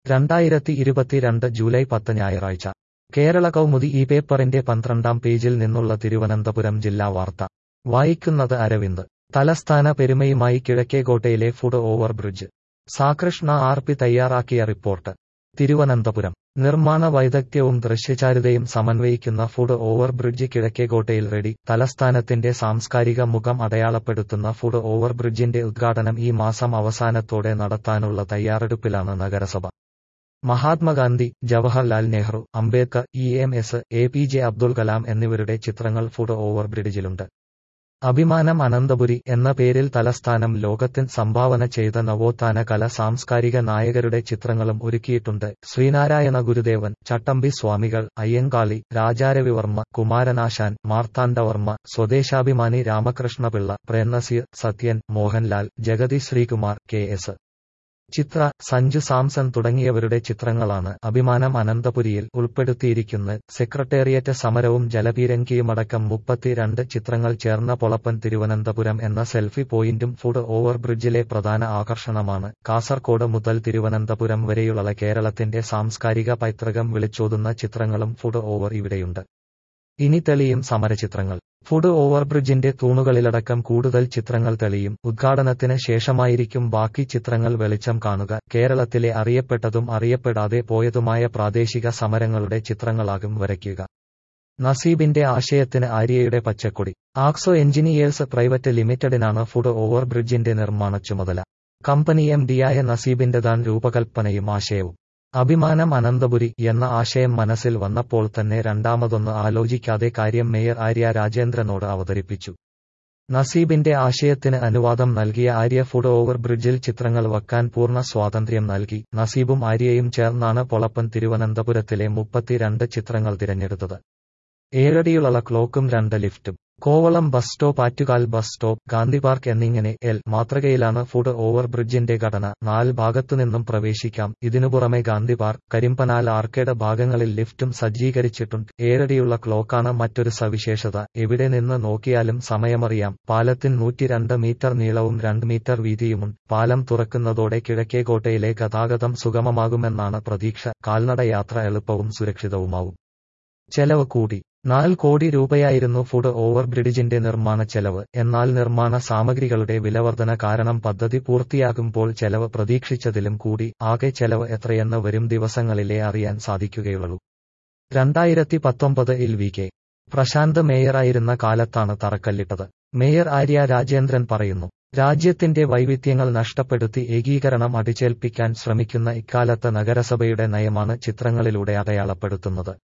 2022 July 10 ഞായറാഴ്ച കേരള കൗമുദി ഈ പേപ്പറിന്റെ 12-ാം പേജിൽ നിന്നുള്ള തിരുവനന്തപുരം ജില്ലാ വാർത്ത വായിക്കുന്നത് അരവിന്ദ്. തലസ്ഥാന പെരുമയുമായി കിഴക്കേക്കോട്ടയിലെ ഫുട് ഓവർ ബ്രിഡ്ജ്. സാകൃഷ്ണ ആർ.പി. തയ്യാറാക്കിയ റിപ്പോർട്ട്. തിരുവനന്തപുരം. നിർമ്മാണ വൈദഗ്ധ്യവും ദൃശ്യചാരുതയും സമന്വയിക്കുന്ന ഫുട് ഓവർ ബ്രിഡ്ജ് കിഴക്കേക്കോട്ടയിൽ റെഡി. തലസ്ഥാനത്തിന്റെ സാംസ്കാരിക മുഖം അടയാളപ്പെടുത്തുന്ന ഫുട് ഓവർ ബ്രിഡ്ജിന്റെ ഉദ്ഘാടനം ഈ മാസം അവസാനത്തോടെ നടത്താനുള്ള തയ്യാറെടുപ്പിലാണ് നഗരസഭ. Mahatma Gandhi, Jawaharlal Nehru, Ambedkar, E M S, A P J. അബ്ദുൽ കലാം എന്നിവരുടെ ചിത്രങ്ങൾ ഫുട് ഓവർ ബ്രിഡ്ജിലുണ്ട്. അഭിമാനം അനന്തപുരി എന്ന പേരിൽ തലസ്ഥാനം ലോകത്തിന് സംഭാവന ചെയ്ത നവോത്ഥാന കല സാംസ്കാരിക നായകരുടെ ചിത്രങ്ങളും ഒരുക്കിയിട്ടുണ്ട്. ശ്രീനാരായണ ഗുരുദേവൻ, ചട്ടമ്പി സ്വാമികൾ, അയ്യങ്കാളി, രാജാരവിവർമ്മ, കുമാരനാശാൻ, മാർത്താണ്ഡവർമ്മ, സ്വദേശാഭിമാനി രാമകൃഷ്ണപിള്ള, പ്രേംനസീർ, സത്യൻ, മോഹൻലാൽ, ജഗതി ശ്രീകുമാർ, കെ.എസ്. ചിത്ര, സഞ്ജു സാംസൺ തുടങ്ങിയവരുടെ ചിത്രങ്ങളാണ് അഭിമാനം അനന്തപുരിയിൽ ഉൾപ്പെടുത്തിയിരിക്കുന്നത്. സെക്രട്ടേറിയറ്റ് സമരവും ജലപീരങ്കിയുമടക്കം 32 ചിത്രങ്ങൾ ചേർന്ന പൊളപ്പൻ തിരുവനന്തപുരം എന്ന സെൽഫി പോയിന്റും ഫുട് ഓവർ ബ്രിഡ്ജിലെ പ്രധാന ആകർഷണമാണ്. കാസർകോട് മുതൽ തിരുവനന്തപുരം വരെയുള്ള കേരളത്തിന്റെ സാംസ്കാരിക പൈതൃകം വിളിച്ചോതുന്ന ചിത്രങ്ങളും ഫുട് ഓവർ ഇവിടെയുണ്ട്. ഇനി തെളിയും സമരചിത്രങ്ങൾ. ഫുട് ഓവർ ബ്രിഡ്ജിന്റെ തൂണുകളിലടക്കം കൂടുതൽ ചിത്രങ്ങൾ തെളിയും. ഉദ്ഘാടനത്തിന് ശേഷമായിരിക്കും ബാക്കി ചിത്രങ്ങൾ വെളിച്ചം കാണുക. കേരളത്തിലെ അറിയപ്പെട്ടതും അറിയപ്പെടാതെ പോയതുമായ പ്രാദേശിക സമരങ്ങളുടെ ചിത്രങ്ങളാകും വരയ്ക്കുക. നസീബിന്റെ ആശയത്തിന് ആര്യയുടെ പച്ചക്കൊടി. ആക്സോ എഞ്ചിനീയേഴ്സ് പ്രൈവറ്റ് ലിമിറ്റഡിനാണ് ഫുട് ഓവർ ബ്രിഡ്ജിന്റെ നിർമ്മാണ ചുമതല. കമ്പനി എം.ഡിയായ നസീബിന്റെതാണ് രൂപകൽപ്പനയും ആശയവും. അഭിമാനം അനന്തപുരി എന്ന ആശയം മനസ്സിൽ വന്നപ്പോൾ തന്നെ രണ്ടാമതൊന്ന് ആലോചിക്കാതെ കാര്യം മേയർ ആര്യ രാജേന്ദ്രനോട് അവതരിപ്പിച്ചു. നസീബിന്റെ ആശയത്തിന് അനുവാദം നൽകിയ ആര്യ ഫുട് ഓവർ ബ്രിഡ്ജിൽ ചിത്രങ്ങൾ വയ്ക്കാൻ പൂർണ്ണ സ്വാതന്ത്ര്യം നൽകി. നസീബും ആര്യയും ചേർന്നാണ് പൊളപ്പൻ തിരുവനന്തപുരത്തിലെ 32 ചിത്രങ്ങൾ തിരഞ്ഞെടുത്തത്. 7 അടിയുള്ള ക്ലോക്കും 2 ലിഫ്റ്റും. Kovalam bus stop, Attukal bus stop, Gandhi park എന്നിങ്ങനെ മാതൃകയിലാണ് ഫുട് ഓവർ ബ്രിഡ്ജിന്റെ ഘടന. 4 ഭാഗത്തുനിന്നും പ്രവേശിക്കാം. ഇതിനുപുറമെ ഗാന്ധി പാർക്ക്, കരിമ്പനാൽ ആർക്കേഡ് ഭാഗങ്ങളിൽ ലിഫ്റ്റും സജ്ജീകരിച്ചിട്ടുണ്ട്. 7 അടിയുള്ള ക്ലോക്കാണ് മറ്റൊരു സവിശേഷത. എവിടെ നിന്ന് നോക്കിയാലും സമയമറിയാം. പാലത്തിന് 102 മീറ്റർ നീളവും 2 മീറ്റർ വീതിയുമുണ്ട്. പാലം തുറക്കുന്നതോടെ കിഴക്കേക്കോട്ടയിലെ ഗതാഗതം സുഗമമാകുമെന്നാണ് പ്രതീക്ഷ. കാൽനട യാത്ര എളുപ്പവും സുരക്ഷിതവുമാവും. ചെലവ് കൂടി. 4 കോടി രൂപയായിരുന്നു ഫുട് ഓവർ ബ്രിഡ്ജിന്റെ നിർമ്മാണ ചെലവ്. എന്നാൽ നിർമ്മാണ സാമഗ്രികളുടെ വിലവർധന കാരണം പദ്ധതി പൂർത്തിയാകുമ്പോൾ ചെലവ് പ്രതീക്ഷിച്ചതിലും കൂടി. ആകെ ചെലവ് എത്രയെന്ന് വരും ദിവസങ്ങളിലേ അറിയാൻ സാധിക്കുകയുള്ളൂ. 2019-ൽ വി.കെ. പ്രശാന്ത് മേയറായിരുന്ന കാലത്താണ് തറക്കല്ലിട്ടത്. മേയർ ആര്യ രാജേന്ദ്രൻ പറയുന്നു. രാജ്യത്തിന്റെ വൈവിധ്യങ്ങൾ നഷ്ടപ്പെടുത്തി ഏകീകരണം അടിച്ചേൽപ്പിക്കാൻ ശ്രമിക്കുന്ന ഇക്കാലത്ത് നഗരസഭയുടെ നയമാണ് ചിത്രങ്ങളിലൂടെ അടയാളപ്പെടുത്തുന്നത്.